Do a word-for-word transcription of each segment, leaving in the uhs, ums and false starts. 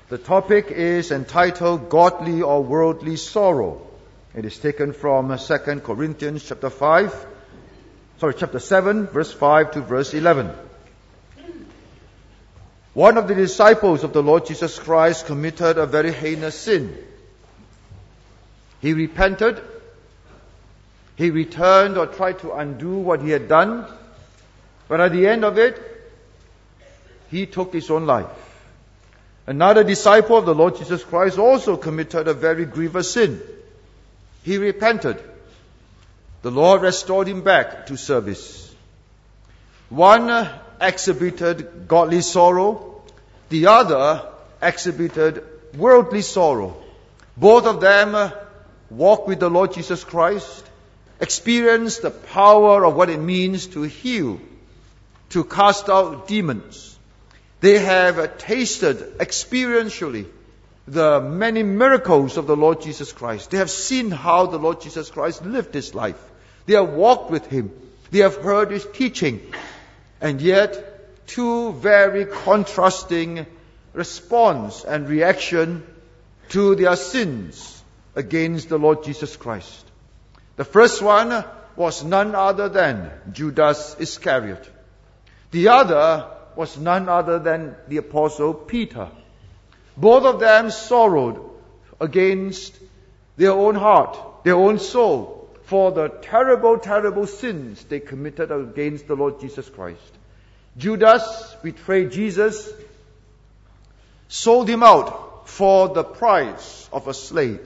The topic is entitled Godly or Worldly Sorrow. It is taken from Second Corinthians chapter five, sorry, chapter seven, verse five to verse eleven. One of the disciples of the Lord Jesus Christ committed a very heinous sin. He repented. He returned or tried to undo what he had done. But at the end of it, he took his own life. Another disciple of the Lord Jesus Christ also committed a very grievous sin. He repented. The Lord restored him back to service. One exhibited godly sorrow. The other exhibited worldly sorrow. Both of them walked with the Lord Jesus Christ, experienced the power of what it means to heal, to cast out demons. They have tasted experientially the many miracles of the Lord Jesus Christ. They have seen how the Lord Jesus Christ lived his life. They have walked with him. They have heard his teaching. And yet, two very contrasting response and reaction to their sins against the Lord Jesus Christ. The first one was none other than Judas Iscariot. The other was none other than the Apostle Peter. Both of them sorrowed against their own heart, their own soul, for the terrible, terrible sins they committed against the Lord Jesus Christ. Judas betrayed Jesus, sold him out for the price of a slave.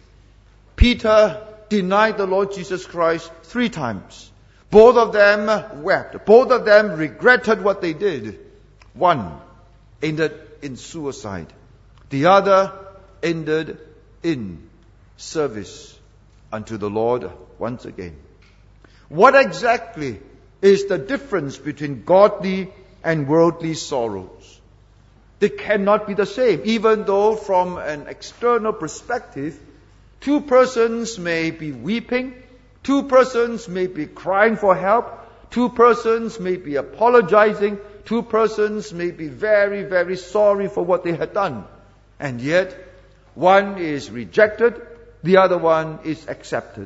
Peter denied the Lord Jesus Christ three times. Both of them wept. Both of them regretted what they did. One ended in suicide. The other ended in service unto the Lord once again. What exactly is the difference between godly and worldly sorrows? They cannot be the same, even though from an external perspective, two persons may be weeping, two persons may be crying for help, two persons may be apologizing, two persons may be very, very sorry for what they had done. And yet, one is rejected, the other one is accepted.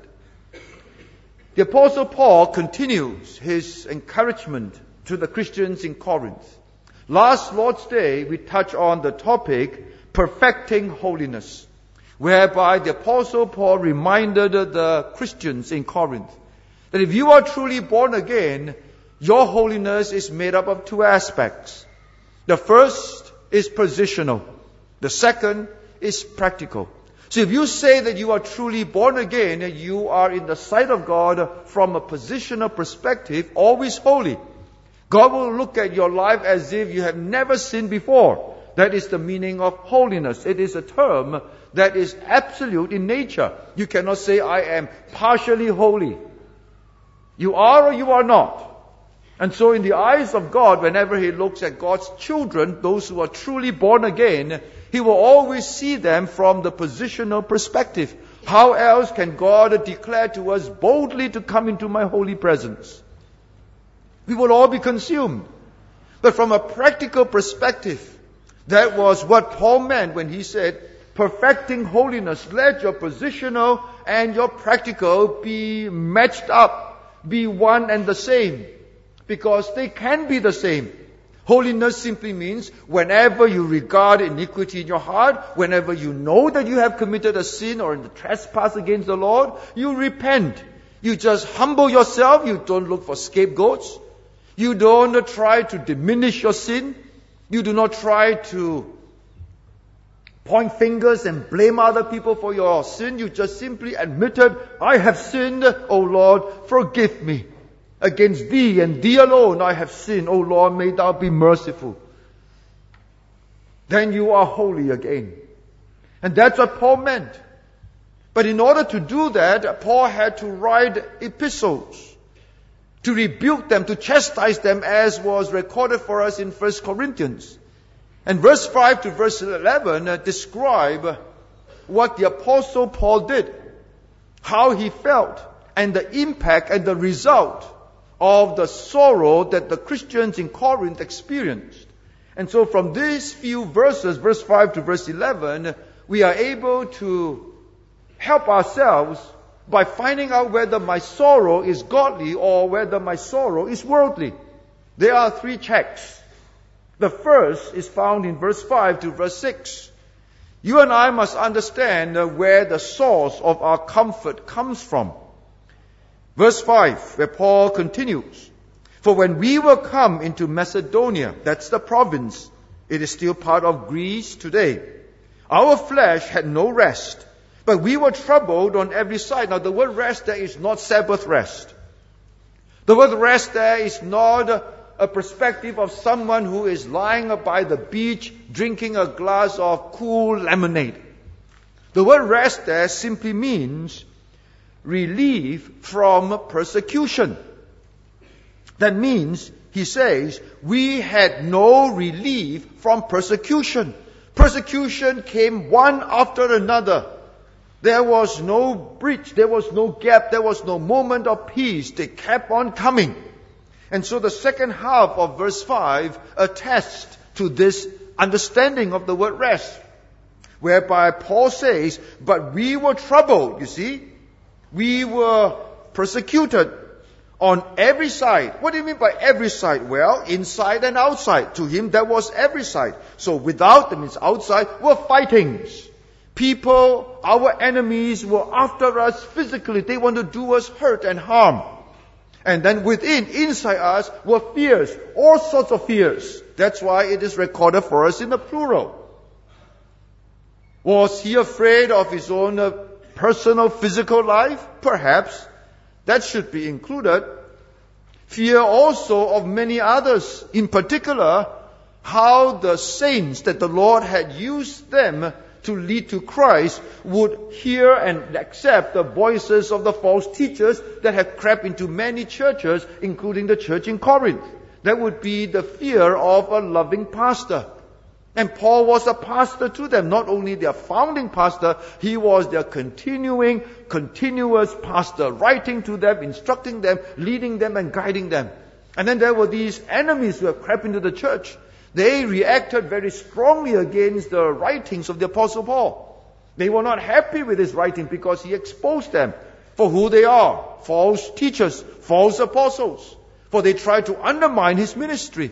The Apostle Paul continues his encouragement to the Christians in Corinth. Last Lord's Day, we touched on the topic, perfecting holiness, whereby the Apostle Paul reminded the Christians in Corinth that if you are truly born again, your holiness is made up of two aspects. The first is positional. The second is practical. So if you say that you are truly born again, you are in the sight of God from a positional perspective, always holy. God will look at your life as if you have never sinned before. That is the meaning of holiness. It is a term that is absolute in nature. You cannot say, I am partially holy. You are or you are not. And so in the eyes of God, whenever He looks at God's children, those who are truly born again, He will always see them from the positional perspective. How else can God declare to us boldly to come into my holy presence? We will all be consumed. But from a practical perspective, that was what Paul meant when he said, perfecting holiness, let your positional and your practical be matched up, be one and the same. Because they can be the same. Holiness simply means whenever you regard iniquity in your heart, whenever you know that you have committed a sin or a trespass against the Lord, you repent. You just humble yourself. You don't look for scapegoats. You don't try to diminish your sin. You do not try to point fingers and blame other people for your sin. You just simply admitted, I have sinned. O Lord, forgive me. Against thee and thee alone I have sinned. O Lord, may thou be merciful. Then you are holy again. And that's what Paul meant. But in order to do that, Paul had to write epistles to rebuke them, to chastise them, as was recorded for us in First Corinthians. And verse five to verse eleven uh, describe what the Apostle Paul did, how he felt, and the impact and the result of the sorrow that the Christians in Corinth experienced. And so from these few verses, verse five to verse eleven, we are able to help ourselves by finding out whether my sorrow is godly or whether my sorrow is worldly. There are three checks. The first is found in verse five to verse six. You and I must understand where the source of our comfort comes from. Verse five, where Paul continues, "For when we were come into Macedonia," that's the province, it is still part of Greece today, "our flesh had no rest, but we were troubled on every side." Now the word rest there is not Sabbath rest. The word rest there is not a, a perspective of someone who is lying by the beach drinking a glass of cool lemonade. The word rest there simply means relief from persecution. That means, he says, we had no relief from persecution. Persecution came one after another. There was no breach, there was no gap, there was no moment of peace. They kept on coming. And so the second half of verse five attests to this understanding of the word rest, whereby Paul says, "But we were troubled," you see. We were persecuted on every side. What do you mean by every side? Well, inside and outside. To him, that was every side. So without, that means outside, were fightings. People, our enemies, were after us physically. They want to do us hurt and harm. And then within, inside us, were fears. All sorts of fears. That's why it is recorded for us in the plural. Was he afraid of his own uh, personal physical life? Perhaps. That should be included. Fear also of many others. In particular, how the saints that the Lord had used them to lead to Christ would hear and accept the voices of the false teachers that have crept into many churches, including the church in Corinth. That would be the fear of a loving pastor. And Paul was a pastor to them, not only their founding pastor, he was their continuing, continuous pastor, writing to them, instructing them, leading them and guiding them. And then there were these enemies who have crept into the church. They reacted very strongly against the writings of the Apostle Paul. They were not happy with his writing because he exposed them for who they are, false teachers, false apostles. For they tried to undermine his ministry.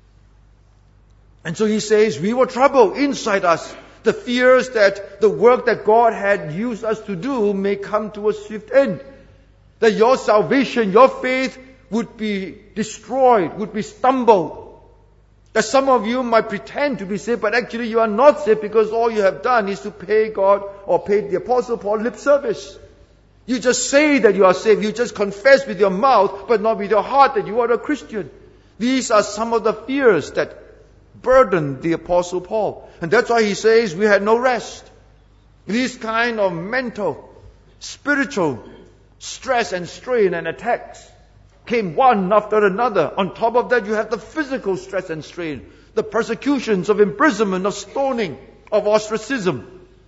And so he says, we were troubled inside us. The fears that the work that God had used us to do may come to a swift end. That your salvation, your faith would be destroyed, would be stumbled. That some of you might pretend to be saved, but actually you are not saved because all you have done is to pay God or pay the Apostle Paul lip service. You just say that you are saved. You just confess with your mouth, but not with your heart that you are a Christian. These are some of the fears that burdened the Apostle Paul. And that's why he says we had no rest. These kind of mental, spiritual stress and strain and attacks came one after another. On top of that, you have the physical stress and strain, the persecutions of imprisonment, of stoning, of ostracism.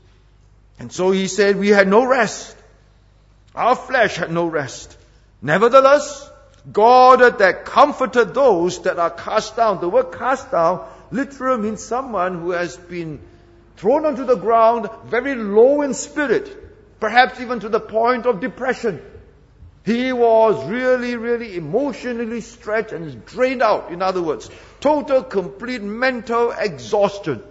And so he said we had no rest. Our flesh had no rest. Nevertheless, God that comforted those that are cast down. The word cast down literally means someone who has been thrown onto the ground, very low in spirit, perhaps even to the point of depression. He was really, really emotionally stretched and drained out. In other words, total, complete mental exhaustion.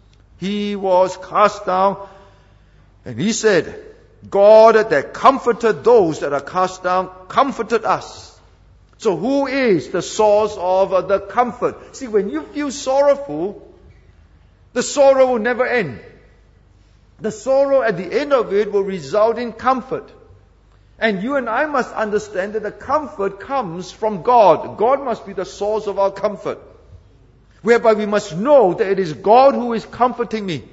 He was cast down, and he said, God that comforted those that are cast down, comforted us. So who is the source of uh, the comfort? See, when you feel sorrowful, the sorrow will never end. The sorrow at the end of it will result in comfort. And you and I must understand that the comfort comes from God. God must be the source of our comfort. Whereby we must know that it is God who is comforting me.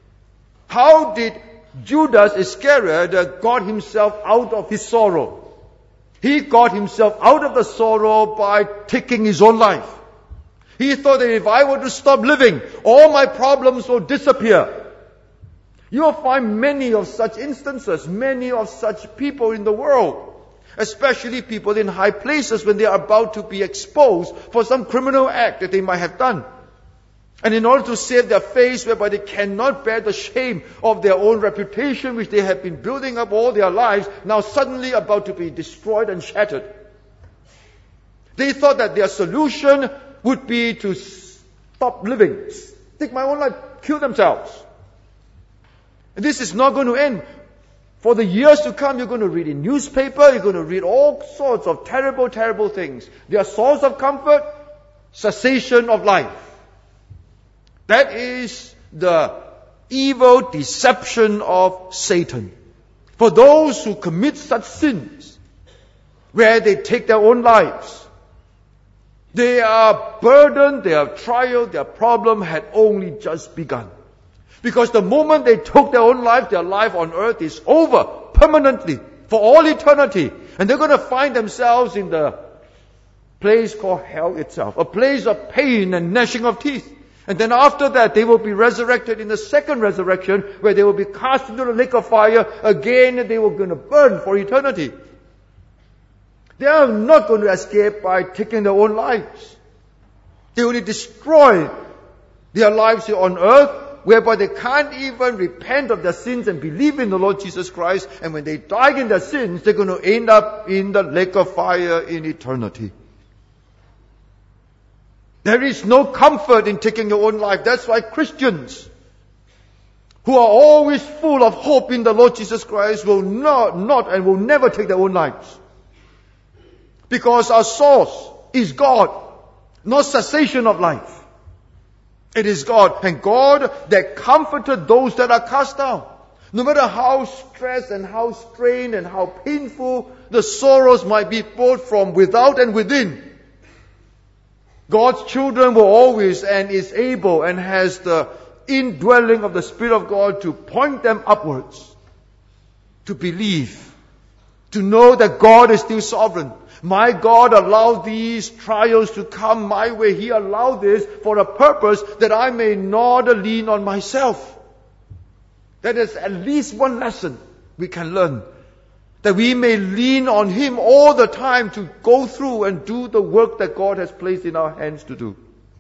How did Judas Iscariot uh, got himself out of his sorrow? He got himself out of the sorrow by taking his own life. He thought that if I were to stop living, all my problems will disappear. You'll find many of such instances, many of such people in the world, especially people in high places when they are about to be exposed for some criminal act that they might have done. And in order to save their face, whereby they cannot bear the shame of their own reputation, which they have been building up all their lives, now suddenly about to be destroyed and shattered. They thought that their solution would be to stop living, take my own life, kill themselves. And this is not going to end. For the years to come, you're going to read in newspaper, you're going to read all sorts of terrible, terrible things. Their source of comfort, cessation of life. That is the evil deception of Satan. For those who commit such sins, where they take their own lives, they are burdened, their trial, their problem had only just begun. Because the moment they took their own life, their life on earth is over permanently, for all eternity. And they're going to find themselves in the place called hell itself, a place of pain and gnashing of teeth. And then after that, they will be resurrected in the second resurrection, where they will be cast into the lake of fire. Again, they were going to burn for eternity. They are not going to escape by taking their own lives. They only destroy their lives here on earth, whereby they can't even repent of their sins and believe in the Lord Jesus Christ. And when they die in their sins, they're going to end up in the lake of fire in eternity. There is no comfort in taking your own life. That's why Christians who are always full of hope in the Lord Jesus Christ will not, not and will never take their own lives. Because our source is God, not cessation of life. It is God, and God that comforted those that are cast down. No matter how stressed and how strained and how painful the sorrows might be both from without and within, God's children will always and is able and has the indwelling of the Spirit of God to point them upwards, to believe, to know that God is still sovereign. My God allowed these trials to come my way. He allowed this for a purpose that I may not lean on myself. That is at least one lesson we can learn. That we may lean on Him all the time to go through and do the work that God has placed in our hands to do.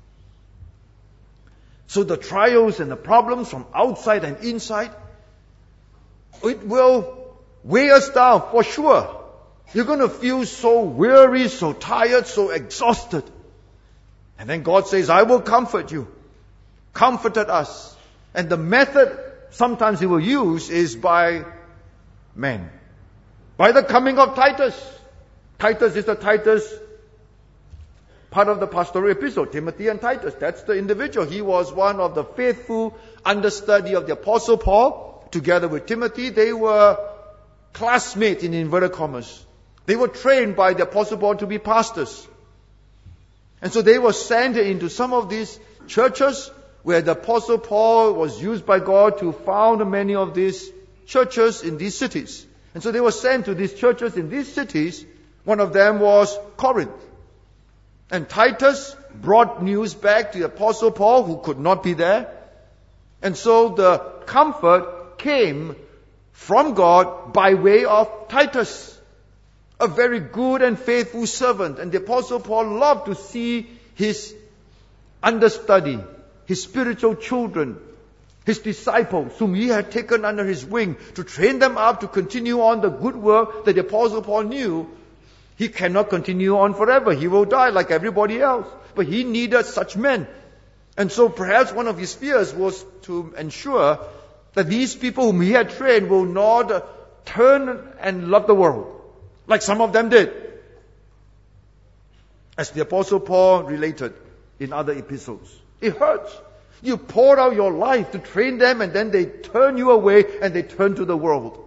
So the trials and the problems from outside and inside, it will weigh us down for sure. You're going to feel so weary, so tired, so exhausted. And then God says, I will comfort you. Comforted us. And the method sometimes He will use is by men. By the coming of Titus. Titus is the Titus, part of the pastoral epistle, Timothy and Titus. That's the individual. He was one of the faithful understudy of the Apostle Paul. Together with Timothy, they were classmates in inverted commas. They were trained by the Apostle Paul to be pastors. And so they were sent into some of these churches where the Apostle Paul was used by God to found many of these churches in these cities. And so they were sent to these churches in these cities. One of them was Corinth. And Titus brought news back to the Apostle Paul, who could not be there. And so the comfort came from God by way of Titus, a very good and faithful servant. And the Apostle Paul loved to see his understudy, his spiritual children, his disciples, whom he had taken under his wing, to train them up to continue on the good work that the Apostle Paul knew he cannot continue on forever. He will die like everybody else. But he needed such men. And so perhaps one of his fears was to ensure that these people whom he had trained will not turn and love the world, like some of them did. As the Apostle Paul related in other epistles. It hurts. You poured out your life to train them, and then they turn you away and they turn to the world.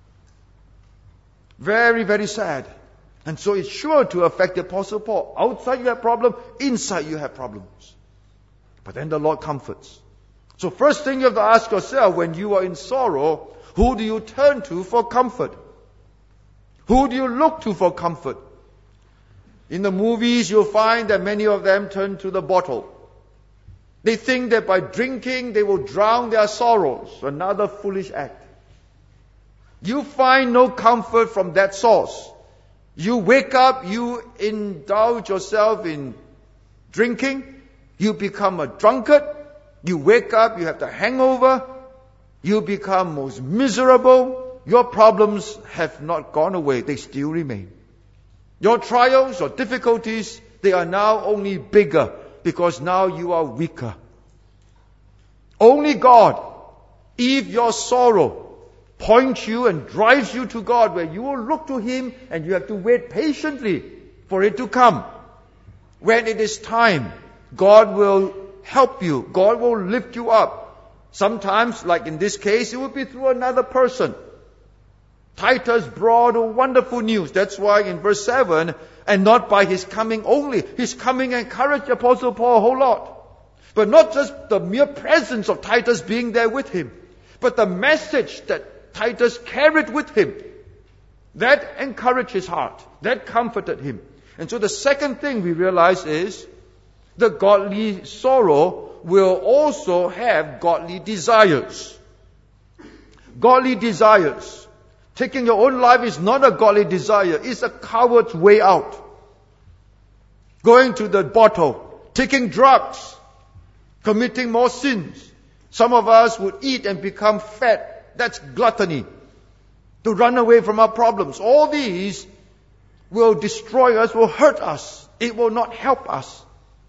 Very, very sad. And so it's sure to affect the Apostle Paul. Outside you have problems, inside you have problems. But then the Lord comforts. So first thing you have to ask yourself when you are in sorrow, who do you turn to for comfort? Who do you look to for comfort? In the movies, you'll find that many of them turn to the bottle. They think that by drinking, they will drown their sorrows. Another foolish act. You find no comfort from that source. You wake up, you indulge yourself in drinking, you become a drunkard, You wake up, you have the hangover, you become most miserable. Your problems have not gone away, they still remain. Your trials, your difficulties, they are now only bigger because now you are weaker. Only God, if your sorrow points you and drives you to God, where you will look to Him and you have to wait patiently for it to come. When it is time, God will help you. God will lift you up. Sometimes, like in this case, it will be through another person. Titus brought a wonderful news. That's why in verse seven, and not by his coming only. His coming encouraged the Apostle Paul a whole lot. But not just the mere presence of Titus being there with him, but the message that Titus carried with him. That encouraged his heart. That comforted him. And so the second thing we realize is the godly sorrow will also have godly desires. Godly desires. Taking your own life is not a godly desire. It's a coward's way out. Going to the bottle, taking drugs, committing more sins. Some of us would eat and become fat. That's gluttony. To run away from our problems. All these will destroy us, will hurt us. It will not help us.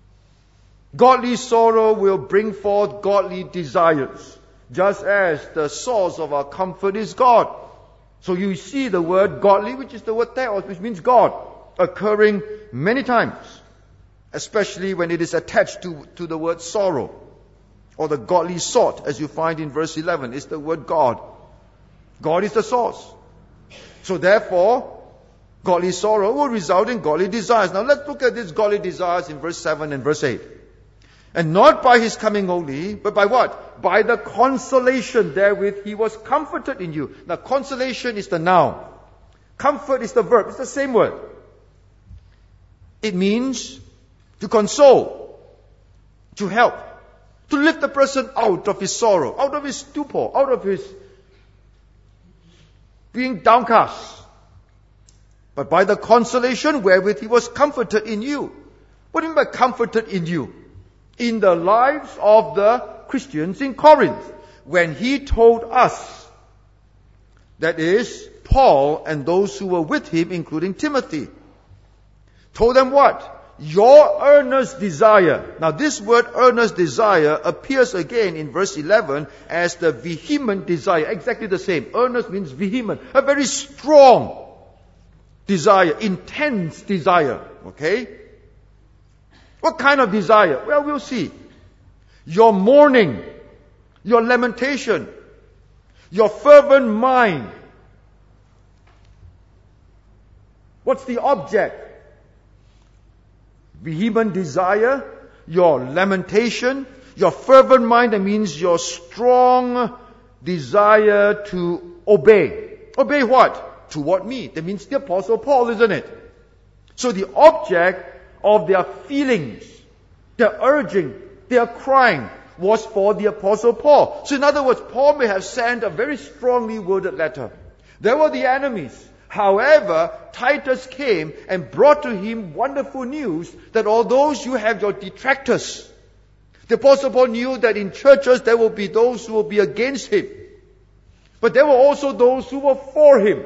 Godly sorrow will bring forth godly desires, just as the source of our comfort is God. So you see the word godly, which is the word theos, which means God, occurring many times, especially when it is attached to, to the word sorrow, or the godly sort, as you find in verse eleven, is the word God. God is the source. So therefore, godly sorrow will result in godly desires. Now let's look at these godly desires in verse seven and verse eight. And not by his coming only, but by what? By the consolation therewith he was comforted in you. Now consolation is the noun. Comfort is the verb. It's the same word. It means to console, to help, to lift the person out of his sorrow, out of his stupor, out of his being downcast. But by the consolation wherewith he was comforted in you. What do you mean by comforted in you? In the lives of the Christians in Corinth, when he told us, that is, Paul and those who were with him, including Timothy, told them what? Your earnest desire. Now this word earnest desire appears again in verse eleven as the vehement desire. Exactly the same. Earnest means vehement. A very strong desire, intense desire. Okay? What kind of desire? Well, we'll see. Your mourning, your lamentation, your fervent mind. What's the object? Vehement desire, your lamentation, your fervent mind, that means your strong desire to obey. Obey what? Toward me. That means the Apostle Paul, isn't it? So the object of their feelings, their urging, their crying was for the Apostle Paul. So in other words, Paul may have sent a very strongly worded letter. There were the enemies. However, Titus came and brought to him wonderful news that although you have your detractors, the Apostle Paul knew that in churches there will be those who will be against him. But there were also those who were for him.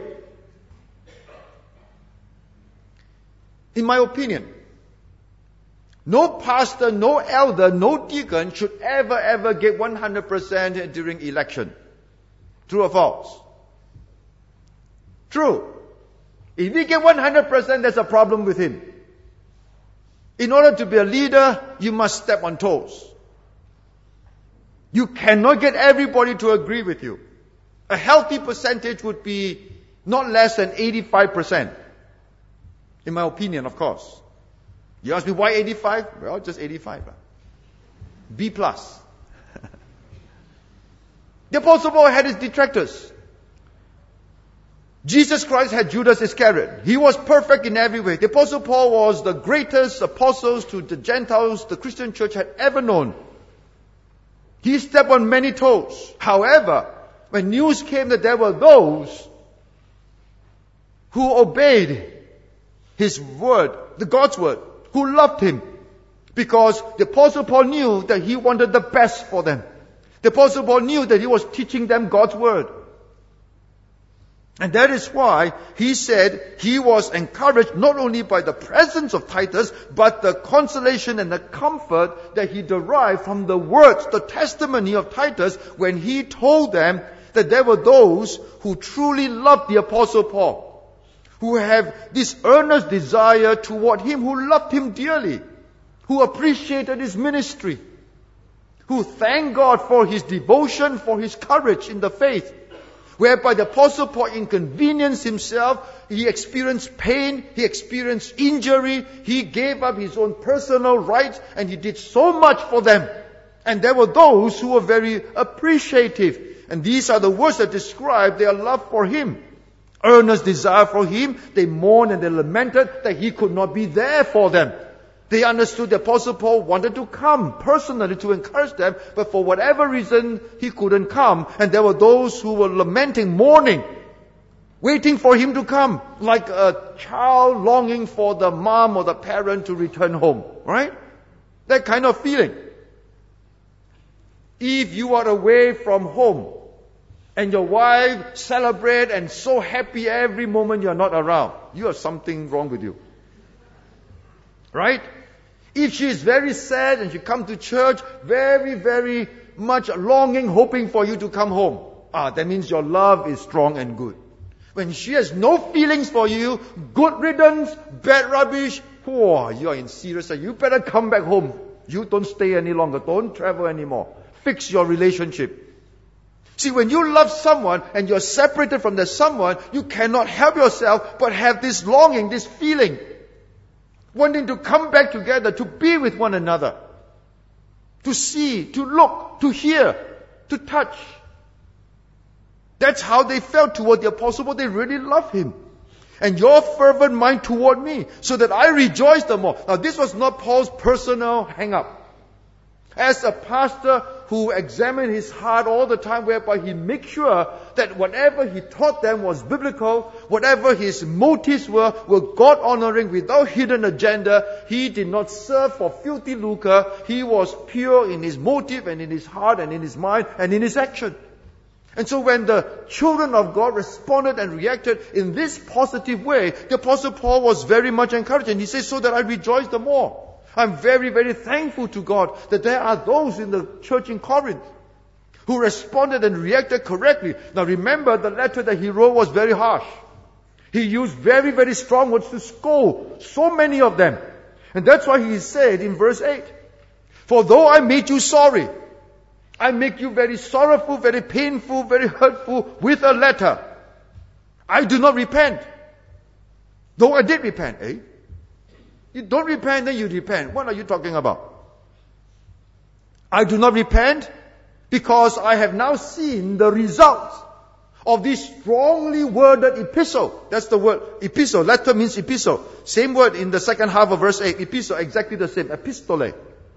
In my opinion, no pastor, no elder, no deacon should ever, ever get one hundred percent during election. True or false? True. If he get one hundred percent, there's a problem with him. In order to be a leader, you must step on toes. You cannot get everybody to agree with you. A healthy percentage would be not less than eighty-five percent. In my opinion, of course. You ask me why eighty-five? Well, just eighty-five. B plus. The Apostle Paul had his detractors. Jesus Christ had Judas Iscariot. He was perfect in every way. The Apostle Paul was the greatest apostles to the Gentiles the Christian church had ever known. He stepped on many toes. However, when news came that there were those who obeyed his word, the God's word, who loved him, Because the Apostle Paul knew that he wanted the best for them. The Apostle Paul knew that he was teaching them God's Word. And that is why he said he was encouraged not only by the presence of Titus, but the consolation and the comfort that he derived from the words, the testimony of Titus, when he told them that there were those who truly loved the Apostle Paul, who have this earnest desire toward him, who loved him dearly, who appreciated his ministry, who thanked God for his devotion, for his courage in the faith, whereby the Apostle Paul inconvenienced himself, he experienced pain, he experienced injury, he gave up his own personal rights, and he did so much for them. And there were those who were very appreciative. And these are the words that describe their love for him. Earnest desire for him. They mourned and they lamented that he could not be there for them. They understood the Apostle Paul wanted to come personally to encourage them, but for whatever reason, he couldn't come. And there were those who were lamenting, mourning, waiting for him to come, like a child longing for the mom or the parent to return home, right? That kind of feeling. If you are away from home, and your wife celebrate and so happy every moment you're not around, you have something wrong with you. Right? If she is very sad and she comes to church, very, very much longing, hoping for you to come home, ah, that means your love is strong and good. When she has no feelings for you, good riddance, bad rubbish, whoa, you are in serious. You better come back home. You don't stay any longer. Don't travel anymore. Fix your relationship. See, when you love someone and you're separated from that someone, you cannot help yourself but have this longing, this feeling, wanting to come back together, to be with one another, to see, to look, to hear, to touch. That's how they felt toward the Apostle Paul. They really loved him. And your fervent mind toward me, so that I rejoice the more. Now, this was not Paul's personal hang-up. As a pastor who examined his heart all the time, whereby he makes sure that whatever he taught them was biblical, whatever his motives were, were God-honoring without hidden agenda. He did not serve for filthy lucre. He was pure in his motive and in his heart and in his mind and in his action. And so when the children of God responded and reacted in this positive way, the Apostle Paul was very much encouraged. And he says, so that I rejoice the more. I'm very, very thankful to God that there are those in the church in Corinth who responded and reacted correctly. Now remember, the letter that he wrote was very harsh. He used very, very strong words to scold so many of them. And that's why he said in verse eight, for though I made you sorry, I make you very sorrowful, very painful, very hurtful with a letter, I do not repent. Though I did repent, eh? You don't repent, then you repent. What are you talking about? I do not repent because I have now seen the results of this strongly worded epistle. That's the word epistle. Letter means epistle. Same word in the second half of verse eight. Epistle, exactly the same. Epistole.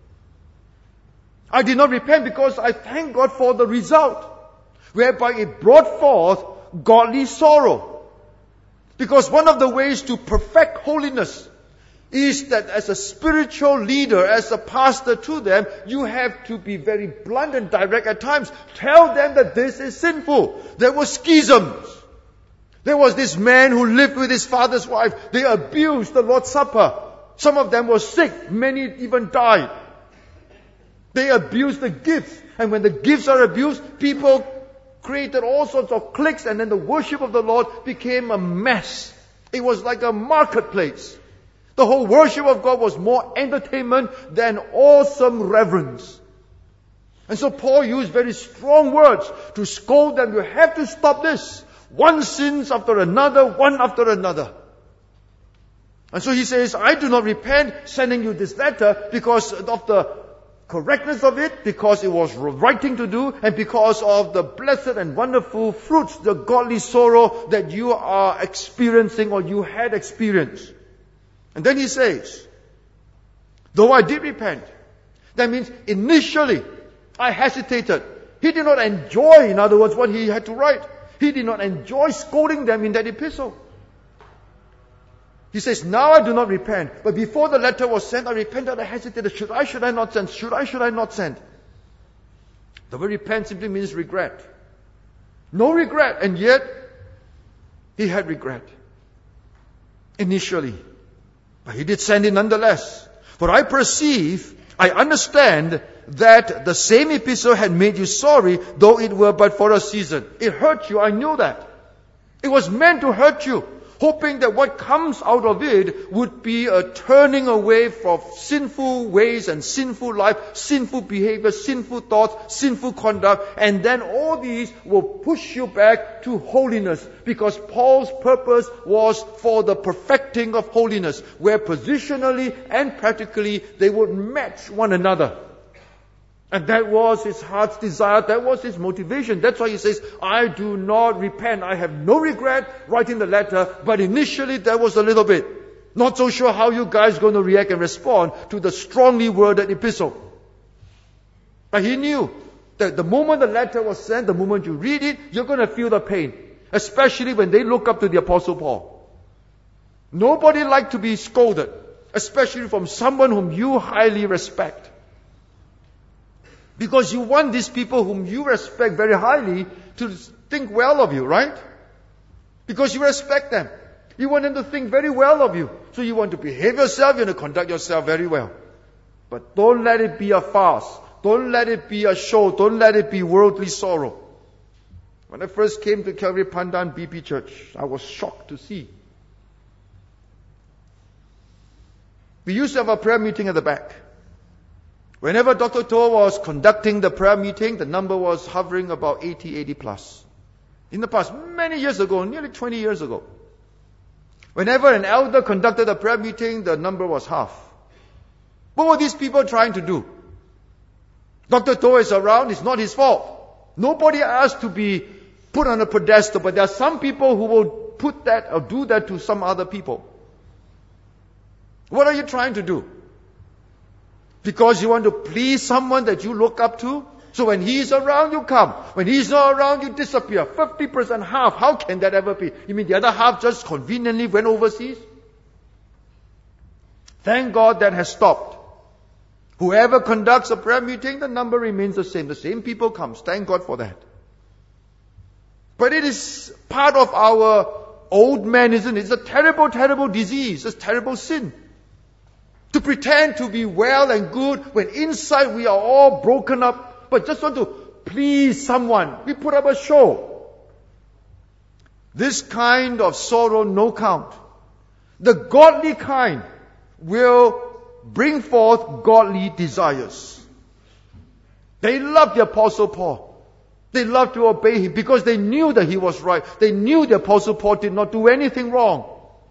I did not repent because I thank God for the result, whereby it brought forth godly sorrow. Because one of the ways to perfect holiness is that as a spiritual leader, as a pastor to them, you have to be very blunt and direct at times. Tell them that this is sinful. There were schisms. There was this man who lived with his father's wife. They abused the Lord's Supper. Some of them were sick. Many even died. They abused the gifts. And when the gifts are abused, people created all sorts of cliques, and then the worship of the Lord became a mess. It was like a marketplace. The whole worship of God was more entertainment than awesome reverence. And so Paul used very strong words to scold them. You have to stop this. One sins after another, one after another. And so he says, I do not repent sending you this letter because of the correctness of it, because it was the right thing to do, and because of the blessed and wonderful fruits, the godly sorrow that you are experiencing or you had experienced. And then he says, though I did repent, that means initially I hesitated. He did not enjoy, in other words, what he had to write. He did not enjoy scolding them in that epistle. He says, now I do not repent. But before the letter was sent, I repented, I hesitated. Should I, should I not send? Should I, should I not send? The word repent simply means regret. No regret. And yet, he had regret. Initially. But he did send it nonetheless. For I perceive, I understand that the same epistle had made you sorry, though it were but for a season. It hurt you, I knew that. It was meant to hurt you, hoping that what comes out of it would be a turning away from sinful ways and sinful life, sinful behavior, sinful thoughts, sinful conduct, and then all these will push you back to holiness, because Paul's purpose was for the perfecting of holiness, where positionally and practically they would match one another. And that was his heart's desire. That was his motivation. That's why he says, I do not repent. I have no regret writing the letter. But initially there was a little bit. Not so sure how you guys are going to react and respond to the strongly worded epistle. But he knew that the moment the letter was sent, the moment you read it, you're going to feel the pain. Especially when they look up to the Apostle Paul. Nobody likes to be scolded. Especially from someone whom you highly respect. Because you want these people whom you respect very highly to think well of you, right? Because you respect them. You want them to think very well of you. So you want to behave yourself, you want to conduct yourself very well. But don't let it be a farce. Don't let it be a show. Don't let it be worldly sorrow. When I first came to Calvary Pandan B P Church, I was shocked to see. We used to have a prayer meeting at the back. Whenever Doctor Toh was conducting the prayer meeting, the number was hovering about eighty, eighty plus. In the past, many years ago, nearly twenty years ago. Whenever an elder conducted a prayer meeting, the number was half. What were these people trying to do? Doctor Toh is around, it's not his fault. Nobody asked to be put on a pedestal, but there are some people who will put that or do that to some other people. What are you trying to do? Because you want to please someone that you look up to? So when he's around, you come. When he's not around, you disappear. fifty percent, half. How can that ever be? You mean the other half just conveniently went overseas? Thank God that has stopped. Whoever conducts a prayer meeting, the number remains the same. The same people comes. Thank God for that. But it is part of our old man, isn't it? It's a terrible, terrible disease. It's a terrible sin. To pretend to be well and good when inside we are all broken up, but just want to please someone. We put up a show. This kind of sorrow, no count. The godly kind will bring forth godly desires. They loved the Apostle Paul. They loved to obey him because they knew that he was right. They knew the Apostle Paul did not do anything wrong.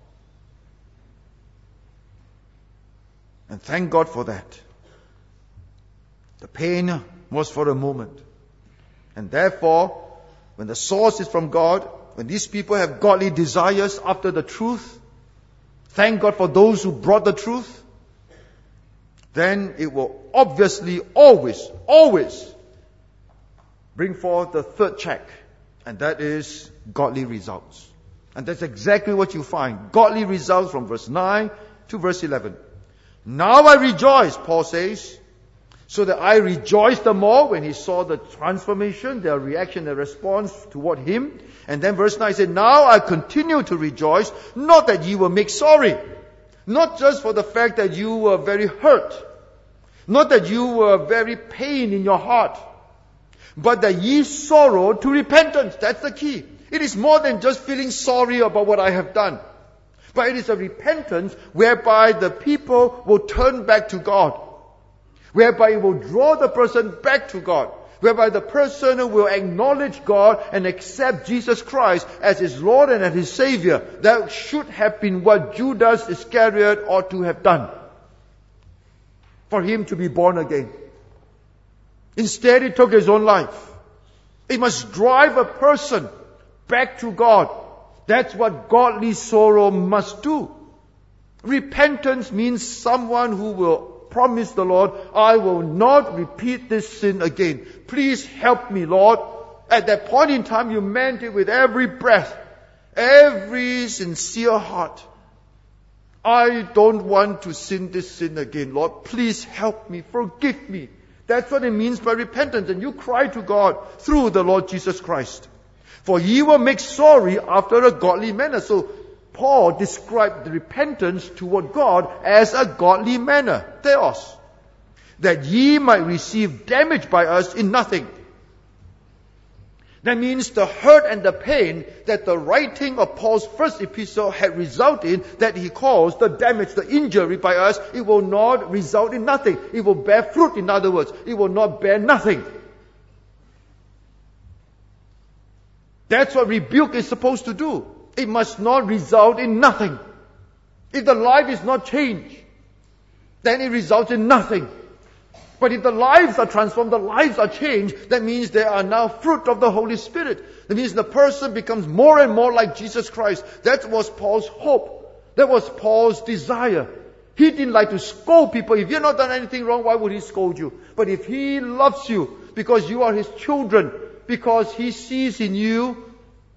And thank God for that. The pain was for a moment. And therefore, when the source is from God, when these people have godly desires after the truth, thank God for those who brought the truth, then it will obviously always, always bring forth the third check. And that is godly results. And that's exactly what you find. Godly results from verse nine to verse eleven. Now I rejoice, Paul says, so that I rejoiced the more when he saw the transformation, their reaction, their response toward him. And then verse nine said, now I continue to rejoice, not that ye were made sorry, not just for the fact that you were very hurt, not that you were very pain in your heart, but that ye sorrowed to repentance. That's the key. It is more than just feeling sorry about what I have done. But it is a repentance whereby the people will turn back to God. Whereby it will draw the person back to God. Whereby the person will acknowledge God and accept Jesus Christ as his Lord and as his Savior. That should have been what Judas Iscariot ought to have done. For him to be born again. Instead, he took his own life. It must drive a person back to God. That's what godly sorrow must do. Repentance means someone who will promise the Lord, I will not repeat this sin again. Please help me, Lord. At that point in time, you meant it with every breath, every sincere heart. I don't want to sin this sin again. Lord, please help me, forgive me. That's what it means by repentance. And you cry to God through the Lord Jesus Christ. For ye will make sorry after a godly manner. So Paul described the repentance toward God as a godly manner, theos, that ye might receive damage by us in nothing. That means the hurt and the pain that the writing of Paul's first epistle had resulted in, that he calls the damage, the injury by us, it will not result in nothing. It will bear fruit, in other words. It will not bear nothing. That's what rebuke is supposed to do. It must not result in nothing. If the life is not changed, then it results in nothing. But if the lives are transformed, the lives are changed, that means there are now fruit of the Holy Spirit. That means the person becomes more and more like Jesus Christ. That was Paul's hope. That was Paul's desire. He didn't like to scold people. If you've not done anything wrong, why would he scold you? But if he loves you because you are his children, because he sees in you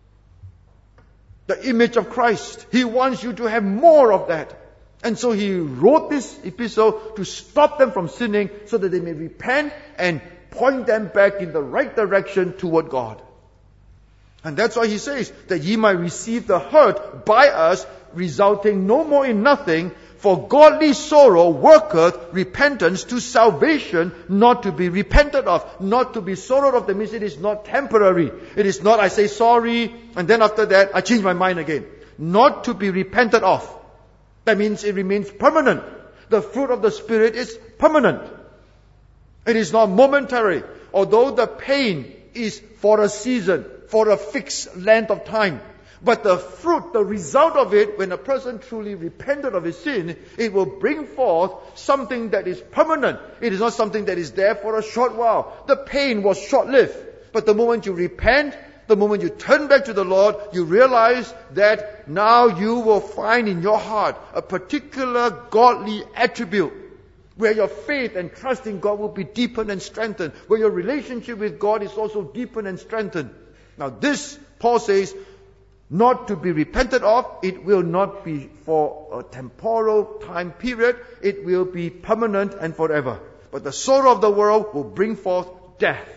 the image of Christ, he wants you to have more of that. And so he wrote this epistle to stop them from sinning so that they may repent and point them back in the right direction toward God. And that's why he says that ye might receive the hurt by us, resulting no more in nothing, for godly sorrow worketh repentance to salvation, not to be repented of, not to be sorrowed of. That means it is not temporary. It is not I say sorry and then after that I change my mind again. Not to be repented of. That means it remains permanent. The fruit of the Spirit is permanent. It is not momentary. Although the pain is for a season, for a fixed length of time. But the fruit, the result of it, when a person truly repented of his sin, it will bring forth something that is permanent. It is not something that is there for a short while. The pain was short-lived. But the moment you repent, the moment you turn back to the Lord, you realize that now you will find in your heart a particular godly attribute where your faith and trust in God will be deepened and strengthened, where your relationship with God is also deepened and strengthened. Now this, Paul says, not to be repented of, it will not be for a temporal time period, it will be permanent and forever. But the sorrow of the world will bring forth death.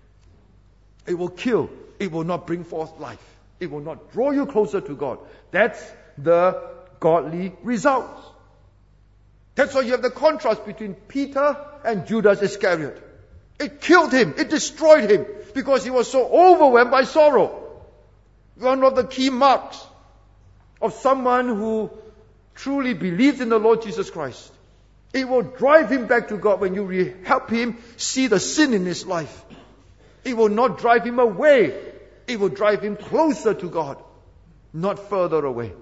It will kill. It will not bring forth life. It will not draw you closer to God. That's the godly results. That's why you have the contrast between Peter and Judas Iscariot. It killed him. It destroyed him because he was so overwhelmed by sorrow. One of the key marks of someone who truly believes in the Lord Jesus Christ. It will drive him back to God when you re- help him see the sin in his life. It will not drive him away. It will drive him closer to God, not further away.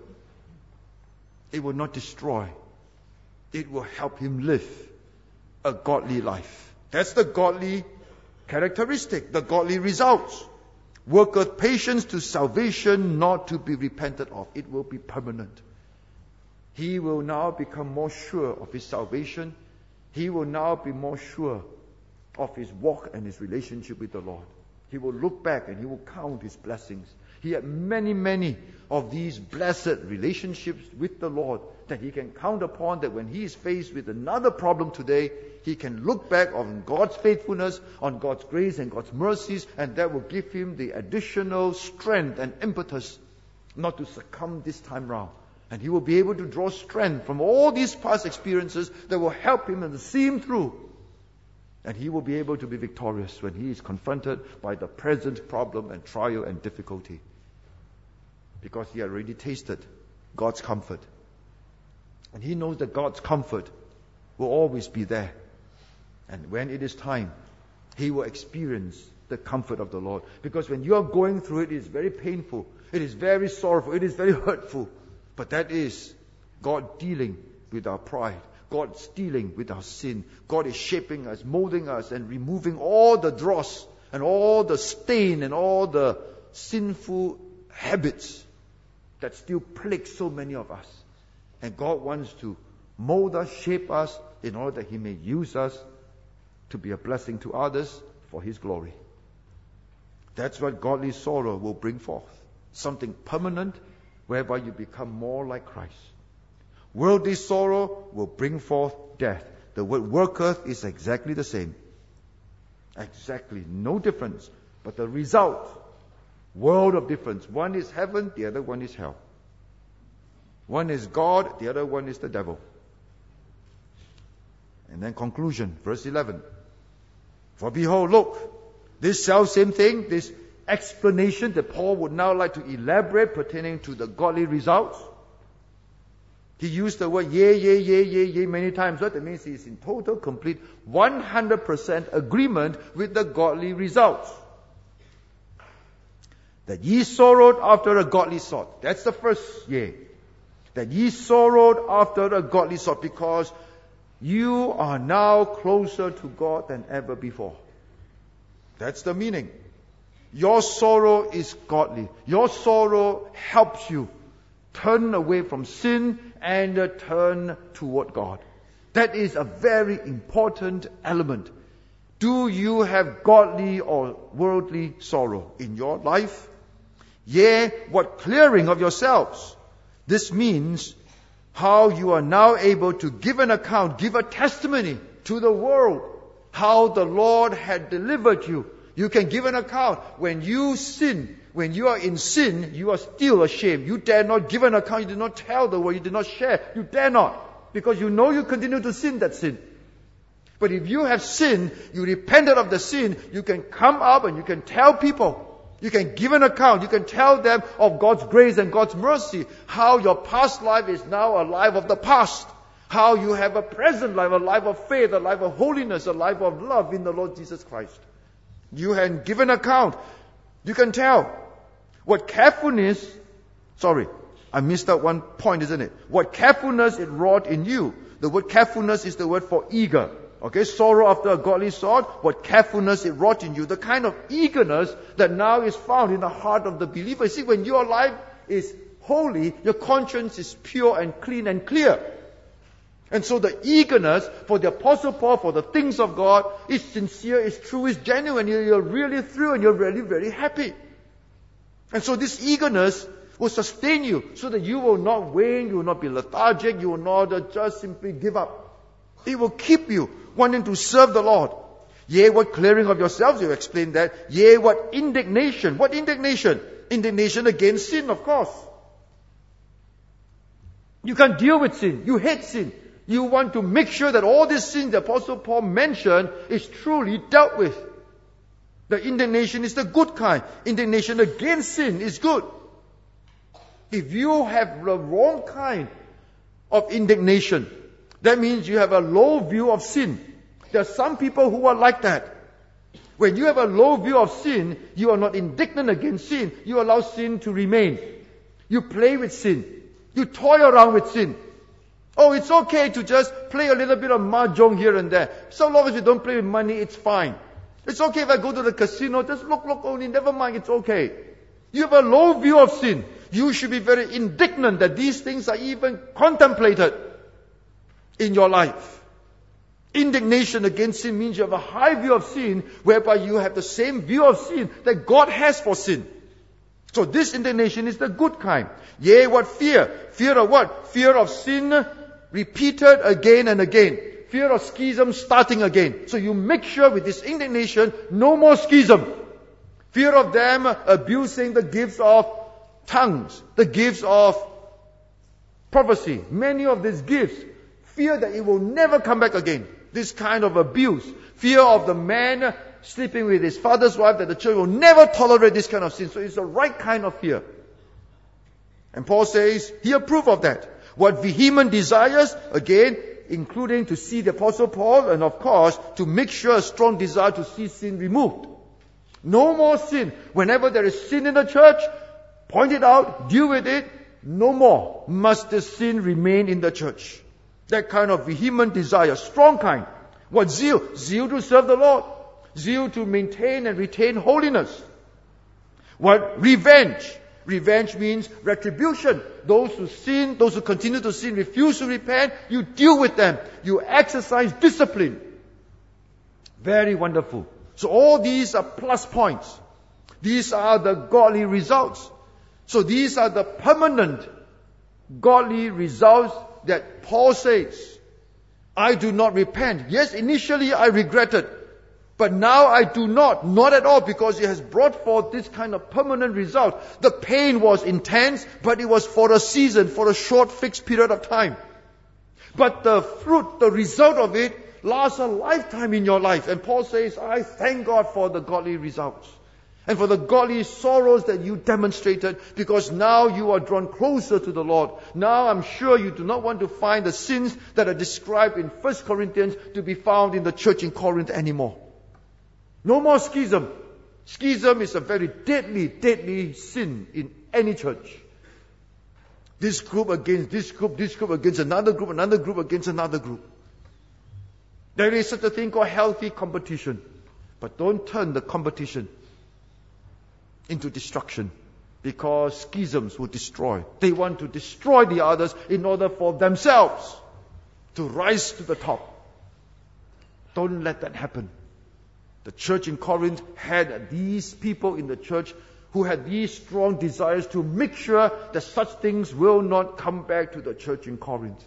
It will not destroy. It will help him live a godly life. That's the godly characteristic, the godly results. Worketh patience to salvation, not to be repented of. It will be permanent. He will now become more sure of his salvation. He will now be more sure of his walk and his relationship with the Lord. He will look back and he will count his blessings. He had many, many of these blessed relationships with the Lord that he can count upon, that when he is faced with another problem today, he can look back on God's faithfulness, on God's grace and God's mercies, and that will give him the additional strength and impetus not to succumb this time round. And he will be able to draw strength from all these past experiences that will help him and see him through. And he will be able to be victorious when he is confronted by the present problem and trial and difficulty. Because he already tasted God's comfort. And he knows that God's comfort will always be there. And when it is time, he will experience the comfort of the Lord. Because when you are going through it, it is very painful. It is very sorrowful. It is very hurtful. But that is God dealing with our pride. God's dealing with our sin. God is shaping us, molding us, and removing all the dross and all the stain and all the sinful habits that still plague so many of us. And God wants to mold us, shape us, in order that He may use us to be a blessing to others for His glory. That's what godly sorrow will bring forth. Something permanent, whereby you become more like Christ. Worldly sorrow will bring forth death. The word worketh is exactly the same. Exactly. No difference. But the result, world of difference. One is heaven, the other one is hell. One is God, the other one is the devil. And then conclusion, verse eleven. For behold, look, this self-same thing, this explanation that Paul would now like to elaborate pertaining to the godly results. He used the word yea, yea, yea, yea, yea many times. What that means he is in total, complete, one hundred percent agreement with the godly results. That ye sorrowed after a godly sort. That's the first yea. That ye sorrowed after a godly sort, because you are now closer to God than ever before. That's the meaning. Your sorrow is godly. Your sorrow helps you turn away from sin and uh, turn toward God. That is a very important element. Do you have godly or worldly sorrow in your life? Yea, what clearing of yourselves. This means how you are now able to give an account, give a testimony to the world, how the Lord had delivered you. You can give an account. When you sin, when you are in sin, you are still ashamed. You dare not give an account. You did not tell the world. You did not share. You dare not. Because you know you continue to sin that sin. But if you have sinned, you repented of the sin, you can come up and you can tell people. You can give an account. You can tell them of God's grace and God's mercy. How your past life is now a life of the past. How you have a present life, a life of faith, a life of holiness, a life of love in the Lord Jesus Christ. You can give an account. You can tell what carefulness, sorry, I missed out one point, isn't it? What carefulness it wrought in you. The word carefulness is the word for eager. Okay, sorrow after a godly sort, what carefulness it wrought in you. The kind of eagerness that now is found in the heart of the believer. See, when your life is holy, your conscience is pure and clean and clear. And so the eagerness for the Apostle Paul, for the things of God, is sincere, is true, is genuine. You're really thrilled and you're really very happy. And so this eagerness will sustain you so that you will not wane, you will not be lethargic, you will not just simply give up. It will keep you wanting to serve the Lord. Yea, what clearing of yourselves, you explain that. Yea, what indignation. What indignation? Indignation against sin, of course. You can't deal with sin. You hate sin. You want to make sure that all these sins the Apostle Paul mentioned is truly dealt with. The indignation is the good kind. Indignation against sin is good. If you have the wrong kind of indignation, that means you have a low view of sin. There are some people who are like that. When you have a low view of sin, you are not indignant against sin. You allow sin to remain. You play with sin. You toy around with sin. Oh, it's okay to just play a little bit of mahjong here and there. So long as you don't play with money, it's fine. It's okay if I go to the casino, just look, look only, never mind, it's okay. You have a low view of sin. You should be very indignant that these things are even contemplated in your life. Indignation against sin means you have a high view of sin, whereby you have the same view of sin that God has for sin. So this indignation is the good kind. Yea, what fear? Fear of what? Fear of sin repeated again and again. Fear of schism starting again. So you make sure with this indignation, no more schism. Fear of them abusing the gifts of tongues, the gifts of prophecy. Many of these gifts. Fear that it will never come back again. This kind of abuse. Fear of the man sleeping with his father's wife, that the church will never tolerate this kind of sin. So it's the right kind of fear. And Paul says he approved of that. What vehement desires, again, including to see the Apostle Paul, and of course, to make sure a strong desire to see sin removed. No more sin. Whenever there is sin in the church, point it out, deal with it. No more must the sin remain in the church. That kind of vehement desire, strong kind. What zeal? Zeal to serve the Lord. Zeal to maintain and retain holiness. What revenge? Revenge means retribution. Those who sin, those who continue to sin, refuse to repent, you deal with them. You exercise discipline. Very wonderful. So all these are plus points. These are the godly results. So these are the permanent godly results that Paul says, I do not repent. Yes, initially I regretted, but now I do not, not at all, because it has brought forth this kind of permanent result. The pain was intense, but it was for a season, for a short fixed period of time. But the fruit, the result of it, lasts a lifetime in your life. And Paul says, I thank God for the godly results. And for the godly sorrows that you demonstrated, because now you are drawn closer to the Lord. Now I'm sure you do not want to find the sins that are described in First Corinthians to be found in the church in Corinth anymore. No more schism. Schism is a very deadly, deadly sin in any church. This group against this group, this group against another group, another group against another group. There is such a thing called healthy competition. But don't turn the competition into destruction, because schisms will destroy. They want to destroy the others in order for themselves to rise to the top. Don't let that happen. The church in Corinth had these people in the church who had these strong desires to make sure that such things will not come back to the church in Corinth.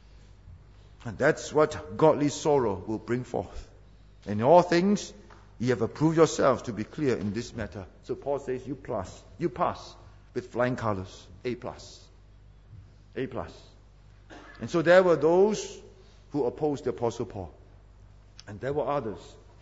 And that's what godly sorrow will bring forth. And in all things, ye have approved yourselves to be clear in this matter. So Paul says, you plus, you pass with flying colors, A plus, A plus. And so there were those who opposed the Apostle Paul, and there were others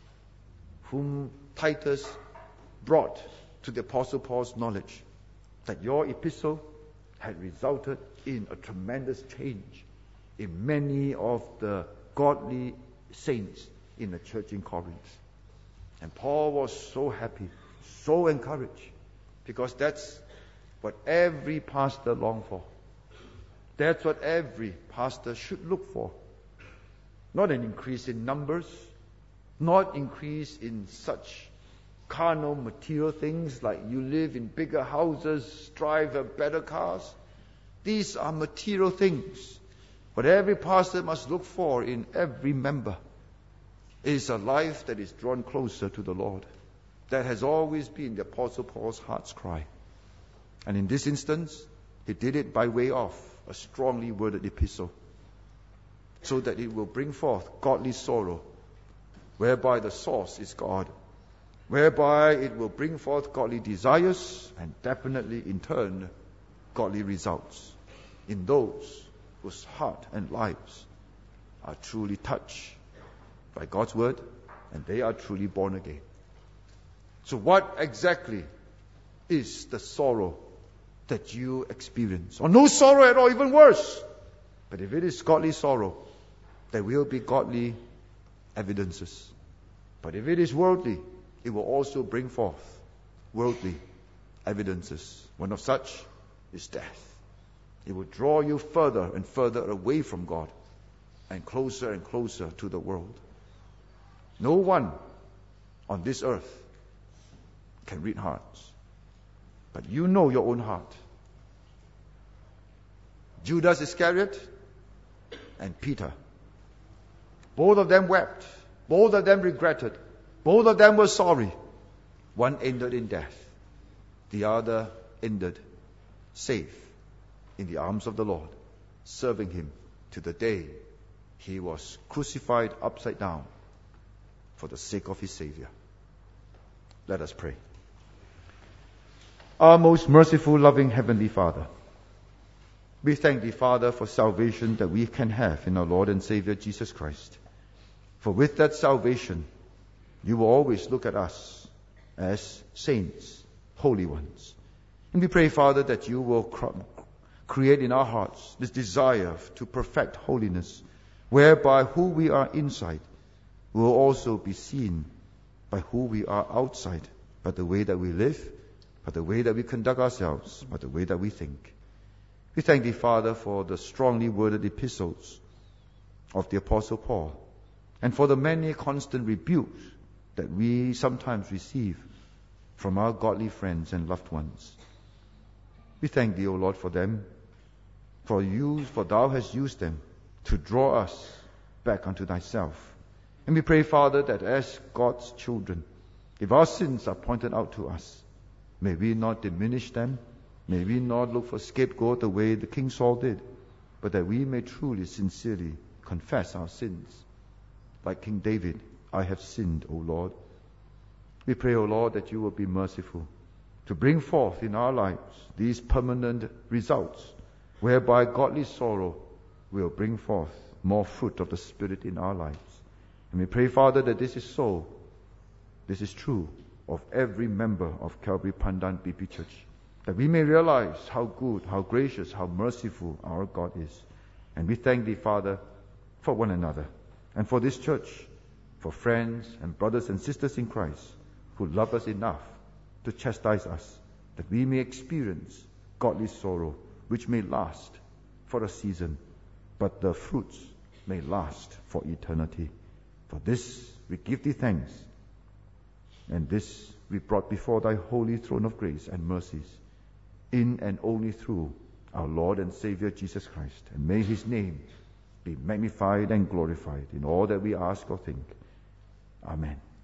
whom Titus brought to the Apostle Paul's knowledge that your epistle had resulted in a tremendous change in many of the godly saints in the church in Corinth. And Paul was so happy, so encouraged, because that's what every pastor longs for. That's what every pastor should look for. Not an increase in numbers, not increase in such carnal material things like you live in bigger houses, drive a better cars. These are material things. But every pastor must look for in every member is a life that is drawn closer to the Lord. That has always been the Apostle Paul's heart's cry. And in this instance, he did it by way of a strongly worded epistle, so that it will bring forth godly sorrow, whereby the source is God, whereby it will bring forth godly desires, and definitely in turn, godly results in those whose heart and lives are truly touched by God's word, and they are truly born again. So what exactly is the sorrow that you experience? Or no sorrow at all, even worse. But if it is godly sorrow, there will be godly evidences. But if it is worldly, it will also bring forth worldly evidences. One of such is death. It will draw you further and further away from God, and closer and closer to the world. No one on this earth can read hearts, but you know your own heart. Judas Iscariot and Peter, both of them wept, both of them regretted, both of them were sorry. One ended in death, the other ended safe in the arms of the Lord, serving Him to the day He was crucified upside down for the sake of His Savior. Let us pray. Our most merciful, loving Heavenly Father, we thank Thee, Father, for salvation that we can have in our Lord and Savior Jesus Christ. For with that salvation, You will always look at us as saints, holy ones. And we pray, Father, that You will cr- create in our hearts this desire to perfect holiness, whereby who we are inside will also be seen by who we are outside, by the way that we live, by the way that we conduct ourselves, by the way that we think. We thank Thee, Father, for the strongly worded epistles of the Apostle Paul, and for the many constant rebukes that we sometimes receive from our godly friends and loved ones. We thank Thee, O Lord, for them, for you, for Thou hast used them to draw us back unto Thyself. And we pray, Father, that as God's children, if our sins are pointed out to us, may we not diminish them, may we not look for scapegoat the way the King Saul did, but that we may truly, sincerely confess our sins. Like King David, I have sinned, O Lord. We pray, O Lord, that you will be merciful to bring forth in our lives these permanent results, whereby godly sorrow will bring forth more fruit of the Spirit in our lives. And we pray, Father, that this is so, this is true of every member of Calvary Pandan B P Church, that we may realize how good, how gracious, how merciful our God is. And we thank Thee, Father, for one another, and for this church, for friends and brothers and sisters in Christ who love us enough to chastise us, that we may experience godly sorrow, which may last for a season, but the fruits may last for eternity. For this we give Thee thanks, and this we brought before Thy holy throne of grace and mercies, in and only through our Lord and Savior Jesus Christ. And may His name be magnified and glorified in all that we ask or think. Amen.